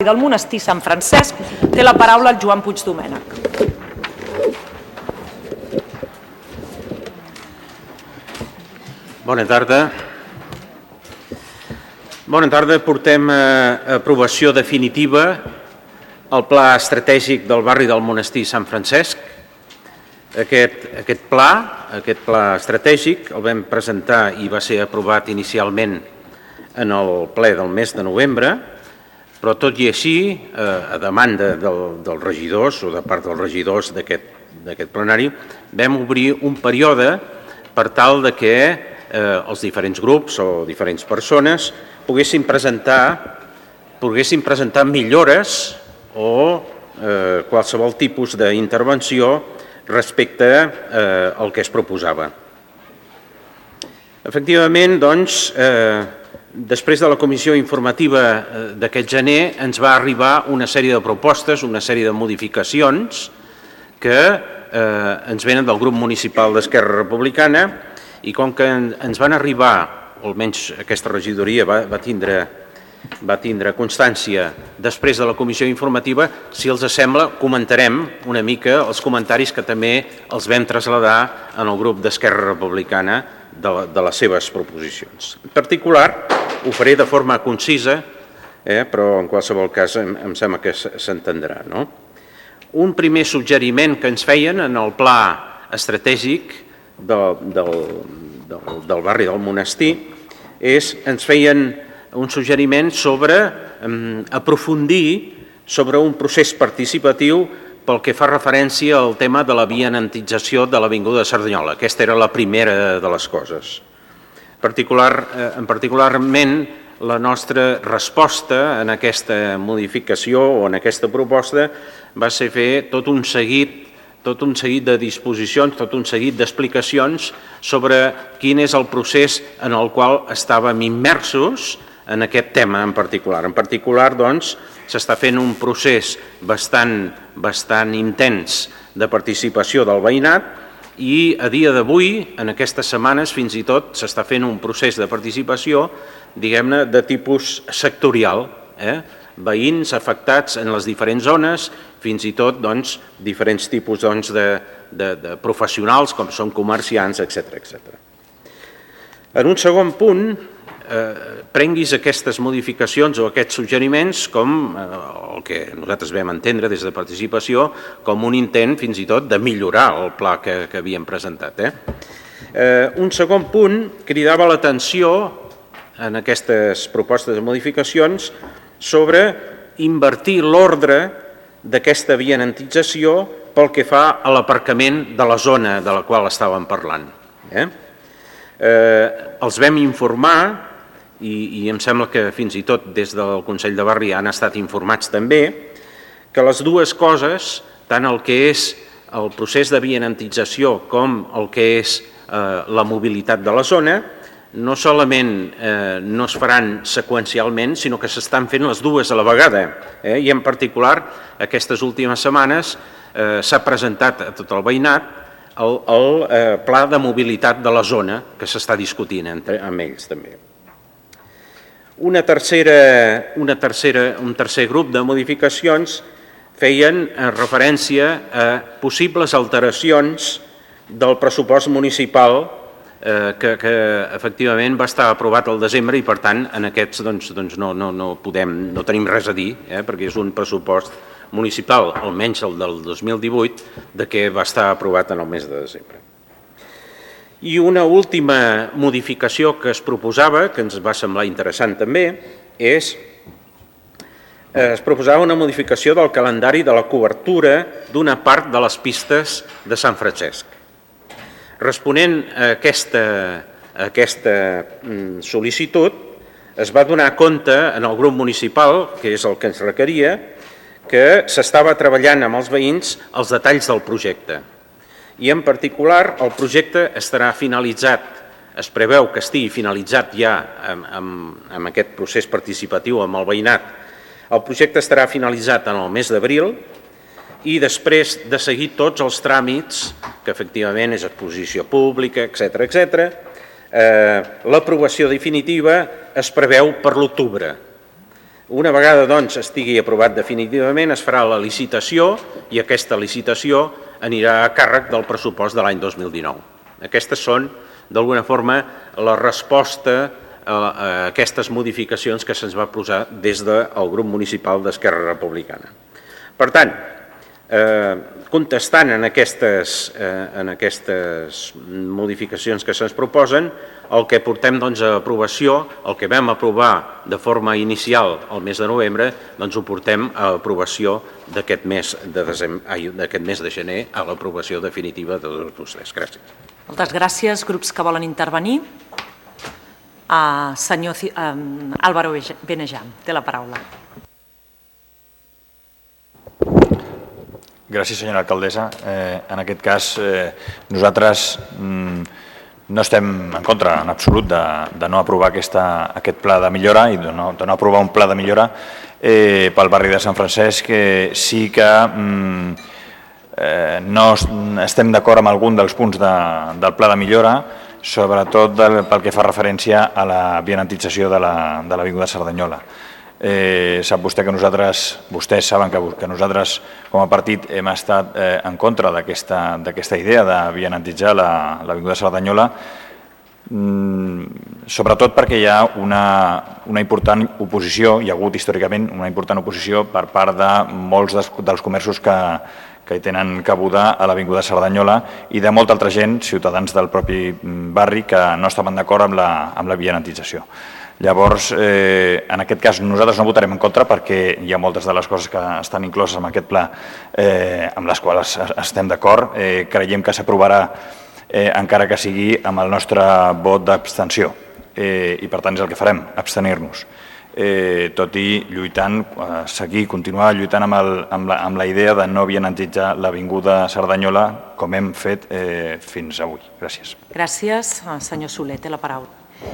del monestir Sant Francesc. Té la paraula el Joan Puig Domènech. Bona tarda. Bona tarda. Portem a aprovació definitiva el Pla Estratègic del barri del Monestir Sant Francesc. Aquest pla estratègic el vam presentar i va ser aprovat inicialment en el ple del mes de novembre, però tot i així, a demanda dels regidors o de part dels regidors d'aquest plenari, vam obrir un període per tal de que els diferents grups o diferents persones poguessin presentar millores o qualsevol tipus d'intervenció respecte al que es proposava. Efectivament, doncs, després de la comissió informativa d'aquest gener ens va arribar una sèrie de propostes, una sèrie de modificacions que ens venen del grup municipal d'Esquerra Republicana i com que ens van arribar, o almenys aquesta regidoria va tindre constància després de la comissió informativa, si els sembla, comentarem una mica els comentaris que també els vam traslladar en el grup d'Esquerra Republicana de les seves proposicions. En particular, ho faré de forma concisa, però en qualsevol cas em sembla que s'entendrà. Un primer suggeriment que ens feien en el pla estratègic del barri del Monestir ens feien un suggeriment sobre aprofundir sobre un procés participatiu pel que fa referència al tema de la vianantització de l'Avinguda de Cerdanyola. Aquesta era la primera de les coses. Particularment, la nostra resposta en aquesta modificació o en aquesta proposta va ser fer tot un seguit de disposicions, tot un seguit d'explicacions sobre quin és el procés en el qual estàvem immersos en aquest tema en particular. En particular, doncs, s'està fent un procés bastant intens de participació del veïnat i a dia d'avui, en aquestes setmanes, fins i tot s'està fent un procés de participació, diguem-ne, de tipus sectorial, veïns afectats en les diferents zones, fins i tot diferents tipus de professionals, com són comerciants, etc. En un segon punt, prenguis aquestes modificacions o aquests suggeriments com el que nosaltres vam entendre des de participació com un intent fins i tot de millorar el pla que havíem presentat. Un segon punt cridava l'atenció en aquestes propostes de modificacions sobre invertir l'ordre d'aquesta vianantització pel que fa a l'aparcament de la zona de la qual estàvem parlant. Els vam informar i em sembla que fins i tot des del Consell de Barri han estat informats també, que les dues coses, tant el que és el procés de vianantització com el que és la mobilitat de la zona, no solament no es faran seqüencialment, sinó que s'estan fent les dues a la vegada. I en particular, aquestes últimes setmanes s'ha presentat a tot el veïnat el pla de mobilitat de la zona que s'està discutint amb ells també. Un tercer grup de modificacions feien referència a possibles alteracions del pressupost municipal que efectivament va estar aprovat al desembre i per tant en aquests no tenim res a dir perquè és un pressupost municipal, almenys el del 2018, que va estar aprovat en el mes de desembre. I una última modificació que es proposava, que ens va semblar interessant també, es proposava una modificació del calendari de la cobertura d'una part de les pistes de Sant Francesc. Responent a aquesta sol·licitud, es va donar compte en el grup municipal, que és el que ens requeria, que s'estava treballant amb els veïns els detalls del projecte. I en particular el projecte estarà finalitzat, es preveu que estigui finalitzat ja amb aquest procés participatiu amb el veïnat. El projecte estarà finalitzat en el mes d'abril i després de seguir tots els tràmits, que efectivament és exposició pública, etc., l'aprovació definitiva es preveu per l'octubre. Una vegada doncs, estigui aprovat definitivament, es farà la licitació i aquesta licitació anirà a càrrec del pressupost de l'any 2019. Aquestes són, d'alguna forma, la resposta a aquestes modificacions que se'ns va posar des del grup municipal d'Esquerra Republicana. Per tant, contestant en aquestes modificacions que se'ns proposen, el que portem a aprovació, el que vam aprovar de forma inicial el mes de novembre, doncs ho portem a aprovació d'aquest mes de gener, a l'aprovació definitiva de tots vostès. Gràcies. Moltes gràcies. Grups que volen intervenir. Senyor Álvaro Benejam, té la paraula. Gràcies, senyora alcaldessa. En aquest cas, nosaltres no estem en contra, en absolut, de no aprovar aquest pla de millora i de no aprovar un pla de millora pel barri de Sant Francesc. Sí que no estem d'acord amb algun dels punts del pla de millora, sobretot pel que fa referència a la vianantització de l'avinguda Cerdanyola. Sap vostè que vostès saben que nosaltres com a partit hem estat en contra d'aquesta idea de vianantitzar l'avinguda Cerdanyola, sobretot perquè hi ha una important oposició, hi ha hagut històricament una important oposició per part de molts dels comerços que hi tenen cabuda a l'avinguda Cerdanyola i de molta altra gent, ciutadans del propi barri, que no estaven d'acord amb la vianantització. Llavors, en aquest cas, nosaltres no votarem en contra perquè hi ha moltes de les coses que estan incloses en aquest pla amb les quals estem d'acord. Creiem que s'aprovarà encara que sigui amb el nostre vot d'abstenció i per tant és el que farem, abstenir-nos. Tot i continuar lluitant amb la idea de no vianantitzar l'avinguda Cerdanyola com hem fet fins avui. Gràcies. Gràcies. Senyor Soler, té la paraula.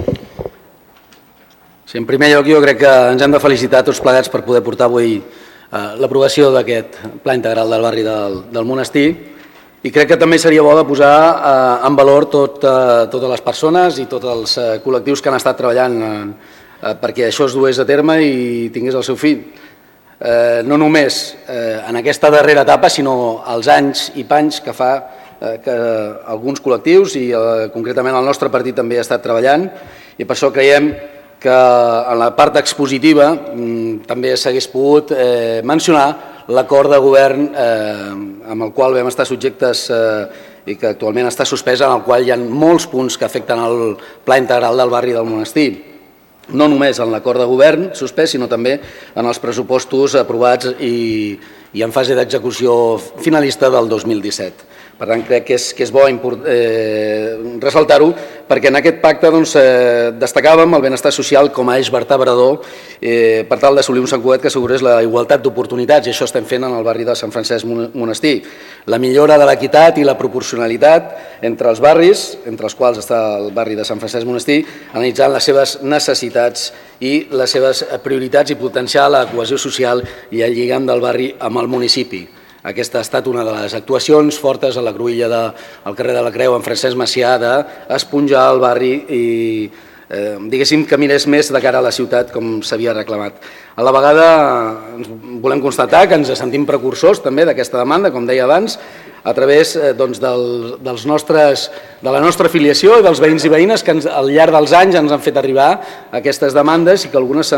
En primer lloc, jo crec que ens hem de felicitar tots plegats per poder portar avui l'aprovació d'aquest pla integral del barri del Monestir i crec que també seria bo de posar en valor totes les persones i tots els col·lectius que han estat treballant perquè això es dués a terme i tingués el seu fill. No només en aquesta darrera etapa, sinó els anys i panys que fa que alguns col·lectius i concretament el nostre partit també ha estat treballant i per això creiem que en la part expositiva també s'hagués pogut mencionar l'acord de govern amb el qual vam estar subjectes i que actualment està suspès, en el qual hi ha molts punts que afecten el pla integral del barri del Monestir. No només en l'acord de govern suspès, sinó també en els pressupostos aprovats i en fase d'execució finalista del 2017. Per tant, crec que és bo ressaltar-ho, perquè en aquest pacte destacàvem el benestar social com a eix vertebrador per tal d'assolir un Sant Cugat que assegurés la igualtat d'oportunitats, i això estem fent en el barri de Sant Francesc Monestir. La millora de l'equitat i la proporcionalitat entre els barris, entre els quals està el barri de Sant Francesc Monestir, analitzant les seves necessitats i les seves prioritats i potenciar la cohesió social i el lligam del barri amb el municipi. Aquesta ha estat una de les actuacions fortes a la cruïlla del carrer de la Creu en Francesc Macià d'esponjar el barri i diguéssim que mirés més de cara a la ciutat com s'havia reclamat. A la vegada volem constatar que ens sentim precursors també d'aquesta demanda, com deia abans, a través de la nostra afiliació i dels veïns i veïnes que al llarg dels anys ens han fet arribar aquestes demandes i que algunes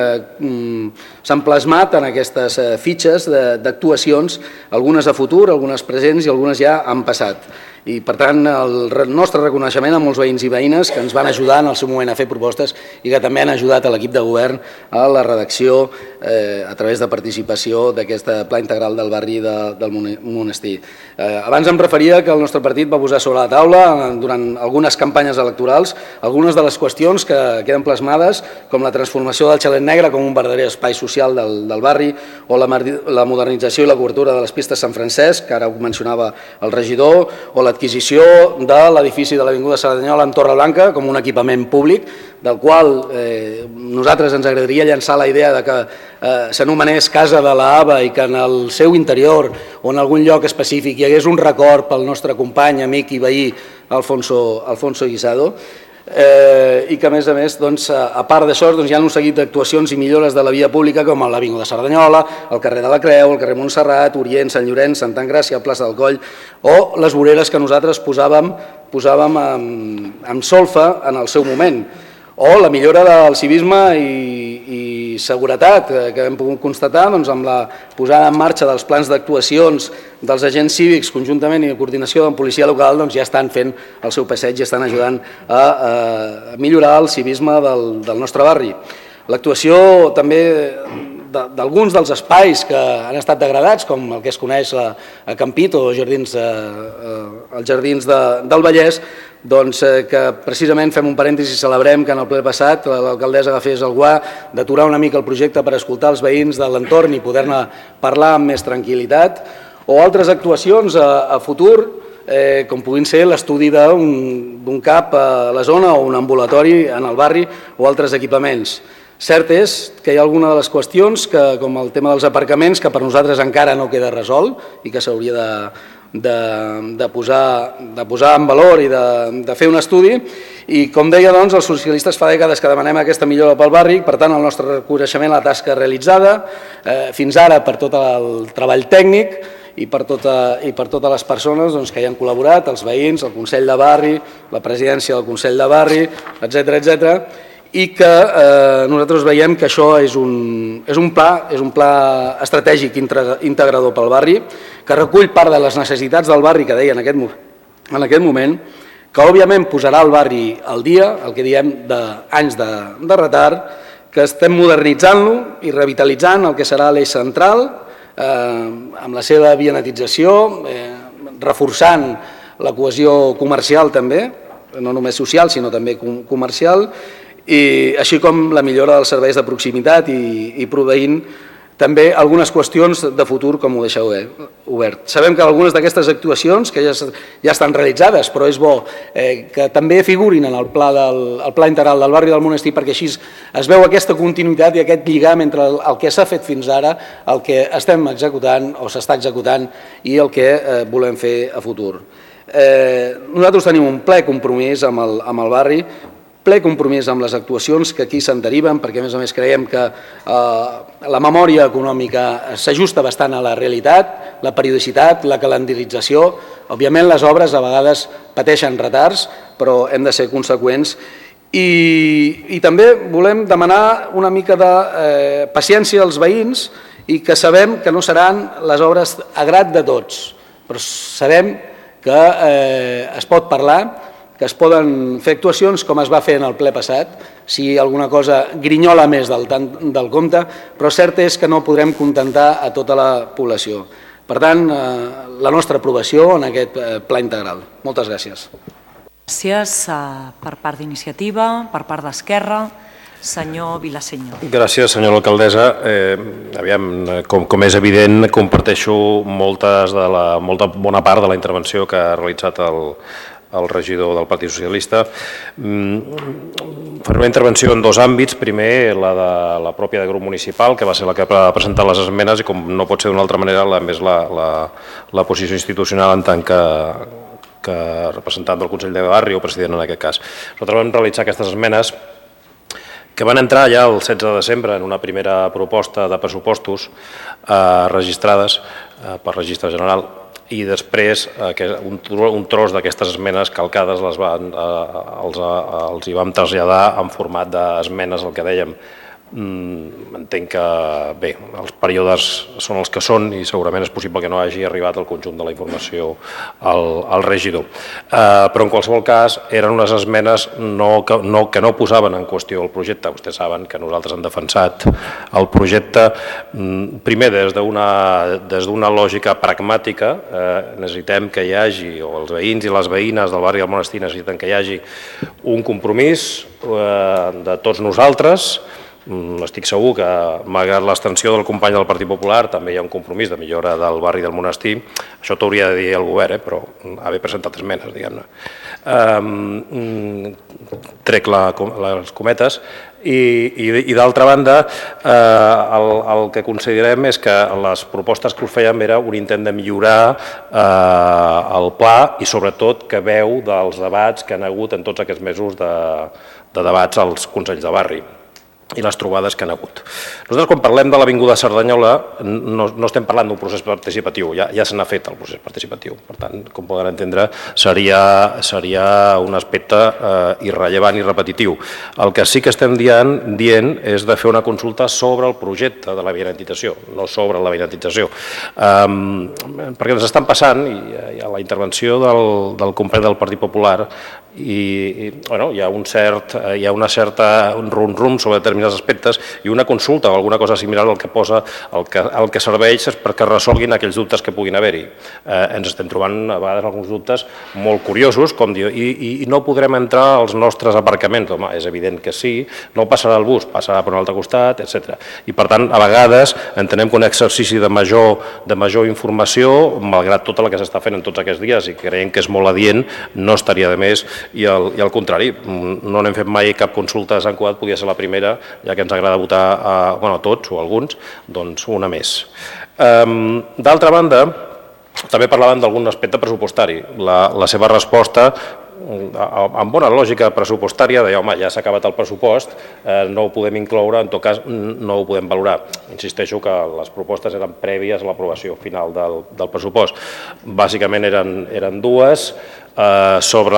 s'han plasmat en aquestes fitxes d'actuacions, algunes a futur, algunes presents i algunes ja han passat. I, per tant, el nostre reconeixement a molts veïns i veïnes que ens van ajudar en el seu moment a fer propostes i que també han ajudat a l'equip de govern a la redacció a través de participació d'aquest pla integral del barri del Monestir. Abans em referia que el nostre partit va posar sobre la taula durant algunes campanyes electorals algunes de les qüestions que queden plasmades, com la transformació del Xalet Negre com un verdader espai social del barri o la modernització i la cobertura de les pistes Sant Francesc, que ara ho mencionava el regidor, o l'adquisició de l'edifici de l'Avinguda Cerdanyola amb Torre Blanca com un equipament públic, del qual nosaltres ens agradaria llançar la idea de que s'anomenés Casa de l'Ava i que en el seu interior o en algun lloc específic hi hagués un record pel nostre company, amic i veí Alfonso Guisado. i que a més, a part d'això, hi ha un seguit d'actuacions i millores de la via pública com l'Avinguda Cerdanyola, el carrer de la Creu, el carrer Montserrat, Orient, Sant Llorenç, Santa Engràcia, plaça del Coll, o les voreres que nosaltres posàvem amb solfa en el seu moment, o la millora del civisme i seguretat que hem pogut constatar amb la posada en marxa dels plans d'actuacions dels agents cívics conjuntament i en coordinació amb policia local, ja estan fent el seu passeig i estan ajudant a millorar el civisme del nostre barri. L'actuació també d'alguns dels espais que han estat degradats, com el que es coneix a Campito o els Jardins del Vallès, que precisament fem un parèntesi i celebrem que en el ple passat l'alcaldessa agafés el guà d'aturar una mica el projecte per escoltar els veïns de l'entorn i poder-ne parlar amb més tranquil·litat, o altres actuacions a futur, com puguin ser l'estudi d'un CAP a la zona o un ambulatori en el barri o altres equipaments. Cert és que hi ha alguna de les qüestions, com el tema dels aparcaments, que per nosaltres encara no queda resolt i que s'hauria de posar en valor i de fer un estudi. I com deia, els socialistes fa dècades que demanem aquesta millora pel barri, per tant el nostre reconeixement a la tasca realitzada, fins ara per tot el treball tècnic i per totes les persones que hi han col·laborat, els veïns, el Consell de Barri, la presidència del Consell de Barri, etcètera, i que nosaltres veiem que això és un pla estratègic integrador pel barri, que recull part de les necessitats del barri que deia en aquest moment, que òbviament posarà el barri al dia, el que diem d'anys de retard, que estem modernitzant-lo i revitalitzant el que serà l'eix central, amb la seva vianetització, reforçant la cohesió comercial també, no només social sinó també comercial, i així com la millora dels serveis de proximitat i proveint també algunes qüestions de futur, com ho deixeu obert. Sabem que algunes d'aquestes actuacions que ja estan realitzades, però és bo que també figurin en el pla integral del barri del Monestir, perquè així es veu aquesta continuïtat i aquest lligam entre el que s'ha fet fins ara, el que estem executant o s'està executant i el que volem fer a futur. Nosaltres tenim un ple compromís amb el barri, ple compromís amb les actuacions que aquí se'n deriven, perquè a més creiem que la memòria econòmica s'ajusta bastant a la realitat, la periodicitat, la calendarització. Òbviament les obres a vegades pateixen retards, però hem de ser conseqüents. I també volem demanar una mica de paciència als veïns i que sabem que no seran les obres a grat de tots, però sabem que es pot parlar, que es poden fer actuacions com es va fer en el ple passat, si alguna cosa grinyola més del compte, però cert és que no podrem contentar a tota la població. Per tant, la nostra aprovació en aquest pla integral. Moltes gràcies. Gràcies per part d'Iniciativa, per part d'Esquerra. Senyor Vilaseñor. Gràcies, senyora alcaldessa. Com és evident, comparteixo molta bona part de la intervenció que ha realitzat el regidor del Partit Socialista. Faré una intervenció en dos àmbits. Primer, la de la pròpia de grup municipal, que va ser la que va presentar les esmenes i, com no pot ser d'una altra manera, més la posició institucional en tant que representant del Consell de Barri o president en aquest cas. Nosaltres vam realitzar aquestes esmenes que van entrar ja el 16 de desembre en una primera proposta de pressupostos registrades per Registre General, i després un tros d'aquestes esmenes calcades els hi vam traslladar en format d'esmenes, el que dèiem. Entenc que, bé, els períodes són els que són i segurament és possible que no hagi arribat el conjunt de la informació al regidor. Però en qualsevol cas eren unes esmenes que no posaven en qüestió el projecte. Vostès saben que nosaltres hem defensat el projecte primer des d'una lògica pragmàtica. Necessitem que hi hagi, o els veïns i les veïnes del barri del Monestir necessiten que hi hagi un compromís de tots nosaltres estic segur que, malgrat l'extensió del company del Partit Popular, també hi ha un compromís de millora del barri del Monestir. Això t'hauria de dir el govern, però haver presentat esmenes, diguem-ne. Trec les cometes. I d'altra banda, el que considerem és que les propostes que us fèiem era un intent de millorar el pla i sobretot que veu dels debats que han hagut en tots aquests mesos de debats als Consells de Barri i les trobades que han hagut. Nosaltres, quan parlem de l'Avinguda Cerdanyola, no estem parlant d'un procés participatiu, ja se n'ha fet el procés participatiu. Per tant, com poden entendre, seria un aspecte irrellevant i repetitiu. El que sí que estem dient és de fer una consulta sobre el projecte de la vianantització, no sobre la vianantització. Perquè ens estan passant, i a la intervenció del company del Partit Popular, hi ha una certa rum-rum sobre determinats aspectes i una consulta o alguna cosa similar al que posa, el que serveix és perquè resolguin aquells dubtes que puguin haver-hi. Ens estem trobant a vegades alguns dubtes molt curiosos, com dir, i no podrem entrar als nostres aparcaments. Home, és evident que sí, no passarà el bus, passarà per un altre costat, etc. I per tant, a vegades entenem que un exercici de major informació, malgrat tot el que s'està fent en tots aquests dies i creiem que és molt adient, no estaria de més. I al contrari, no n'hem fet mai cap consulta de Sant Cugat, podia ser la primera, ja que ens agrada votar a tots o alguns, doncs una més. D'altra banda, també parlaven d'algun aspecte pressupostari. La seva resposta, amb bona lògica pressupostària, deia, home, ja s'ha acabat el pressupost, no ho podem incloure, en tot cas no ho podem valorar. Insisteixo que les propostes eren prèvies a l'aprovació final del pressupost. Bàsicament eren dues, sobre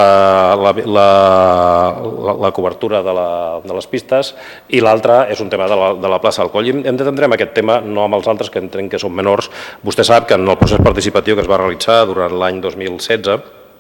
la cobertura de les pistes, i l'altra és un tema de la plaça del Coll. Hem d'entendre aquest tema, no amb els altres, que entenc que són menors. Vostè sap que en el procés participatiu que es va realitzar durant l'any 2016,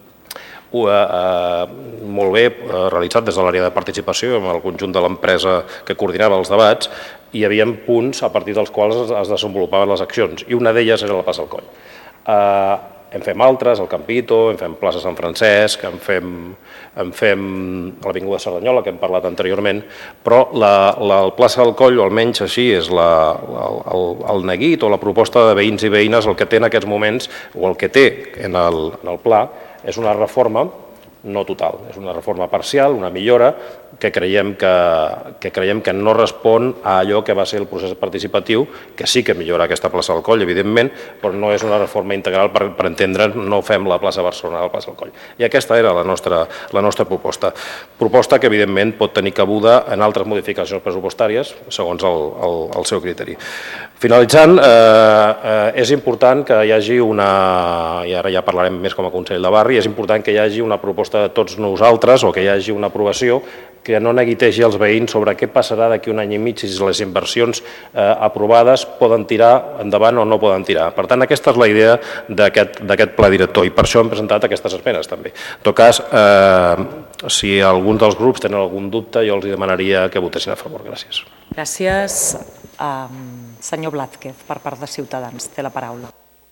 molt bé realitzat des de l'àrea de participació amb el conjunt de l'empresa que coordinava els debats, hi havia punts a partir dels quals es desenvolupaven les accions, i una d'elles era la plaça del Coll. En fem altres, el Campito, en fem plaça Sant Francesc, en fem l'Avinguda Cerdanyola, que hem parlat anteriorment, però la plaça del Coll, o almenys així, és el neguit o la proposta de veïns i veïnes, el que té en aquests moments, o el que té en el pla, és una reforma no total, és una reforma parcial, una millora, que creiem que no respon a allò que va ser el procés participatiu, que sí que millora aquesta plaça del Coll, evidentment, però no és una reforma integral, per entendre'ns, no fem la plaça Barcelona a la plaça del Coll. I aquesta era la nostra proposta. Proposta que, evidentment, pot tenir cabuda en altres modificacions pressupostàries, segons el seu criteri. Finalitzant, és important que hi hagi una, i ara ja parlarem més com a Consell de Barri, és important que hi hagi una proposta de tots nosaltres, o que hi hagi una aprovació que no neguitegi els veïns sobre què passarà d'aquí un any i mig si les inversions aprovades poden tirar endavant o no poden tirar. Per tant, aquesta és la idea d'aquest pla director, i per això hem presentat aquestes esmenes també. En tot cas, si algun dels grups tenen algun dubte, jo els demanaria que votessin a favor. Gràcies. Gràcies. Senyor Blázquez, per part de Ciutadans, té la paraula.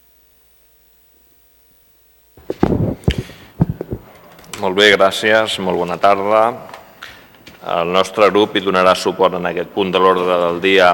Molt bé, gràcies. Molt bona tarda. El nostre grup hi donarà suport en aquest punt de l'ordre del dia,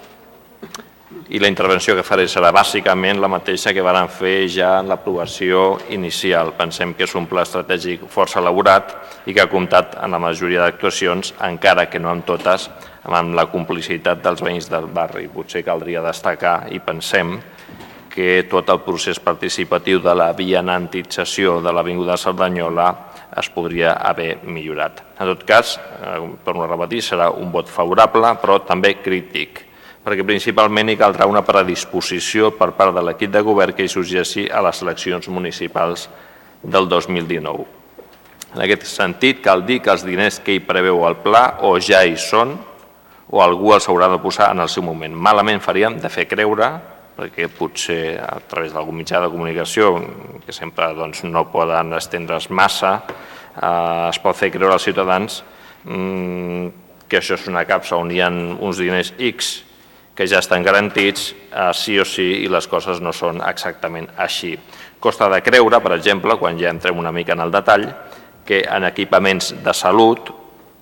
i la intervenció que faré serà bàsicament la mateixa que vàrem fer ja en l'aprovació inicial. Pensem que és un pla estratègic força elaborat i que ha comptat en la majoria d'actuacions, encara que no en totes, amb la complicitat dels veïns del barri. Potser caldria destacar, i pensem, que tot el procés participatiu de la vianantització de l'Avinguda Cerdanyola es podria haver millorat. En tot cas, torno a repetir, serà un vot favorable, però també crític, perquè principalment hi caldrà una predisposició per part de l'equip de govern que hi sorgeixi a les eleccions municipals del 2019. En aquest sentit, cal dir que els diners que hi preveu el pla o ja hi són o algú els haurà de posar en el seu moment. Malament faríem de fer creure, perquè potser a través d'algun mitjà de comunicació, que sempre no poden estendre's massa, es pot fer creure als ciutadans que això és una capsa on hi ha uns diners X que ja estan garantits, sí o sí, i les coses no són exactament així. Costa de creure, per exemple, quan ja entrem una mica en el detall, que en equipaments de salut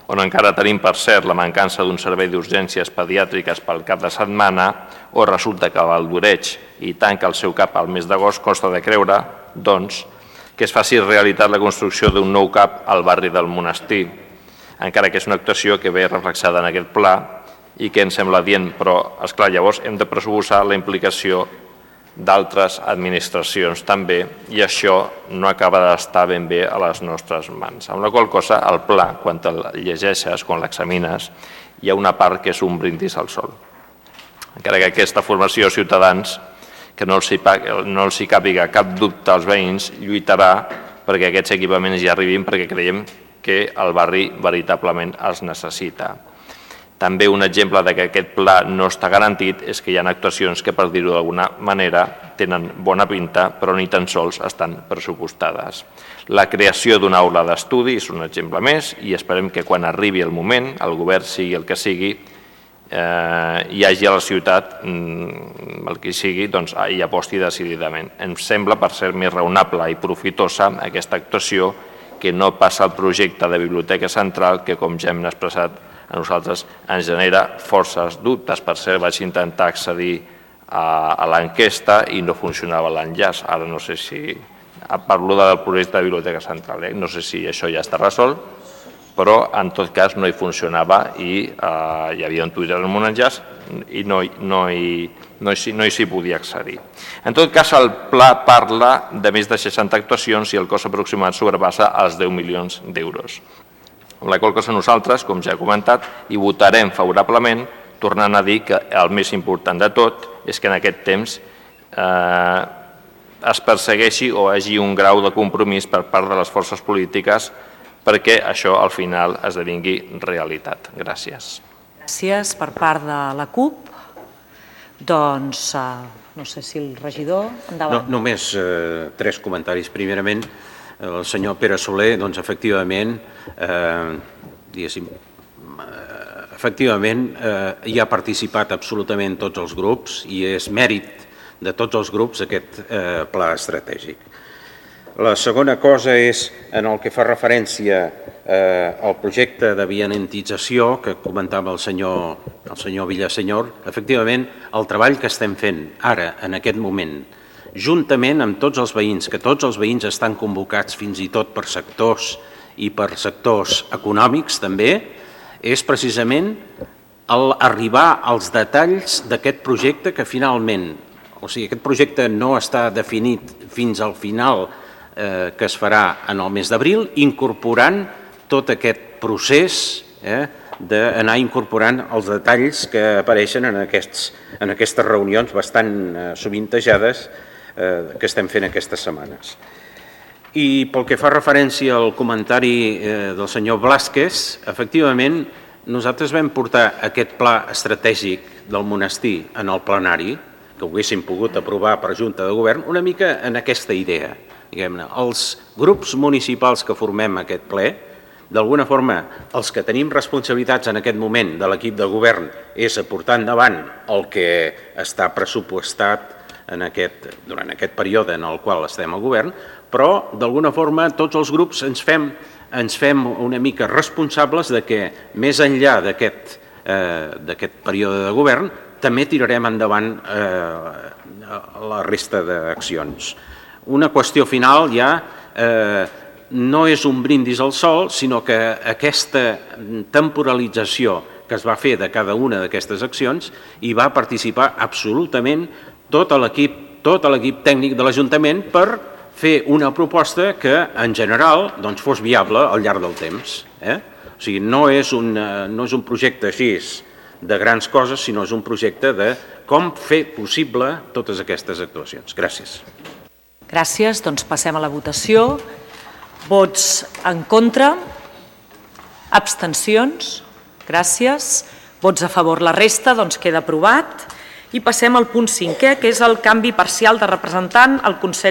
on encara tenim, per cert, la mancança d'un servei d'urgències pediàtriques pel cap de setmana, o resulta que Valdoreig hi tanca el seu CAP al mes d'agost, costa de creure, doncs, que es faci realitat la construcció d'un nou CAP al barri del Monestir, encara que és una actuació que ve reflexada en aquest pla i que ens sembla adient, però, esclar, llavors hem de pressuposar la implicació d'altres administracions també, i això no acaba d'estar ben bé a les nostres mans. Amb la qual cosa, el pla, quan el llegeixes, quan l'examines, hi ha una part que és un brindis al sol. Encara que aquesta formació de ciutadans, que no els hi càpiga cap dubte als veïns, lluitarà perquè aquests equipaments ja arribin, perquè creiem que el barri veritablement els necessita. També un exemple que aquest pla no està garantit és que hi ha actuacions que, per dir-ho d'alguna manera, tenen bona pinta, però ni tan sols estan pressupostades. La creació d'una aula d'estudi és un exemple més i esperem que quan arribi el moment, el govern sigui el que sigui, hi hagi a la ciutat, el que sigui, doncs hi aposti decididament. Em sembla, per ser més raonable i profitosa, aquesta actuació que no passa al projecte de biblioteca central que, com ja hem expressat, a nosaltres ens genera forces dubtes. Per cert, vaig intentar accedir a l'enquesta i no funcionava l'enllaç. Ara no sé si... Parlo del projecte de biblioteca central, no sé si això ja està resolt, però en tot cas no hi funcionava i hi havia un Twitter amb un enllaç i no s'hi podia accedir. En tot cas, el pla parla de més de 60 actuacions i el cost aproximat sobrepassa els 10 milions d'euros. Amb la qual cosa nosaltres, com ja he comentat, hi votarem favorablement, tornant a dir que el més important de tot és que en aquest temps es persegueixi o hi hagi un grau de compromís per part de les forces polítiques perquè això al final esdevingui realitat. Gràcies. Gràcies per part de la CUP. Doncs, no sé si el regidor... Endavant. Només 3 comentaris. Primerament, el senyor Pere Soler, doncs efectivament, hi ha participat absolutament tots els grups i és mèrit de tots els grups aquest pla estratègic. La segona cosa és en el que fa referència al projecte de vianantització que comentava el senyor Villasenyor. Efectivament, el treball que estem fent ara, en aquest moment, juntament amb tots els veïns, que tots els veïns estan convocats fins i tot per sectors i per sectors econòmics també, és precisament arribar als detalls d'aquest projecte que finalment, o sigui, aquest projecte no està definit fins al final que es farà en el mes d'abril, incorporant tot aquest procés d'anar incorporant els detalls que apareixen en aquestes reunions bastant sovintejades que estem fent aquestes setmanes. I pel que fa referència al comentari del senyor Blázquez, efectivament, nosaltres vam portar aquest pla estratègic del monestir en el plenari, que ho haguéssim pogut aprovar per Junta de Govern, una mica en aquesta idea. Els grups municipals que formem aquest ple, d'alguna forma, els que tenim responsabilitats en aquest moment de l'equip de govern és portar endavant el que està pressupostat durant aquest període en el qual estem al govern, però d'alguna forma tots els grups ens fem una mica responsables de que més enllà d'aquest període de govern també tirarem endavant la resta d'accions. Una qüestió final ja no és un brindis al sol, sinó que aquesta temporalització que es va fer de cada una d'aquestes accions hi va participar absolutament tot l'equip tècnic de l'Ajuntament per fer una proposta que en general fos viable al llarg del temps. O sigui, no és un projecte així de grans coses, sinó és un projecte de com fer possible totes aquestes actuacions. Gràcies. Gràcies. Doncs passem a la votació. Vots en contra? Abstencions? Gràcies. Vots a favor. La resta queda aprovat. I passem al punt 5è, que és el canvi parcial de representant al Consell